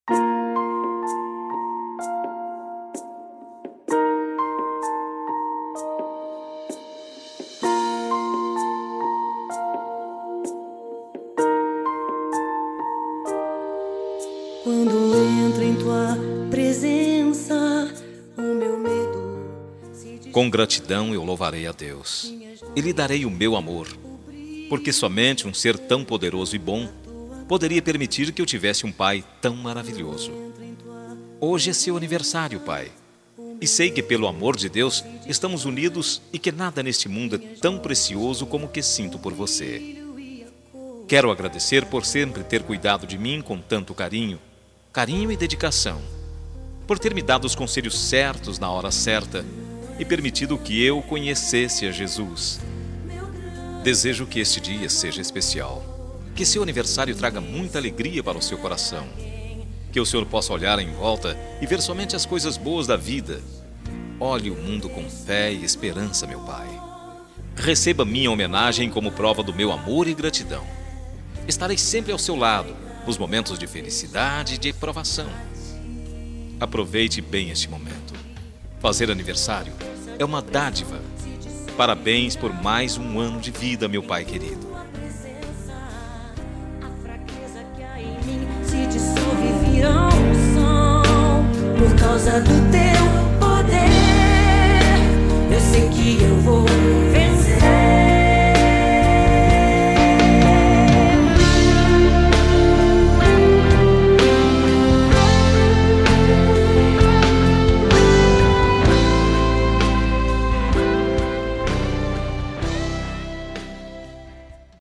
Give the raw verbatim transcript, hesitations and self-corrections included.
Quando entro em tua presença, o meu medo se diz... Com gratidão eu louvarei a Deus e lhe darei o meu amor, porque somente um ser tão poderoso e bom poderia permitir que eu tivesse um pai tão maravilhoso. Hoje é seu aniversário, Pai, e sei que pelo amor de Deus estamos unidos e que nada neste mundo é tão precioso como o que sinto por você. Quero agradecer por sempre ter cuidado de mim com tanto carinho, carinho e dedicação, por ter me dado os conselhos certos na hora certa e permitido que eu conhecesse a Jesus. Desejo que este dia seja especial, que seu aniversário traga muita alegria para o seu coração, que o Senhor possa olhar em volta e ver somente as coisas boas da vida. Olhe o mundo com fé e esperança, meu Pai. Receba minha homenagem como prova do meu amor e gratidão. Estarei sempre ao seu lado, nos momentos de felicidade e de provação. Aproveite bem este momento. Fazer aniversário é uma dádiva. Parabéns por mais um ano de vida, meu pai querido.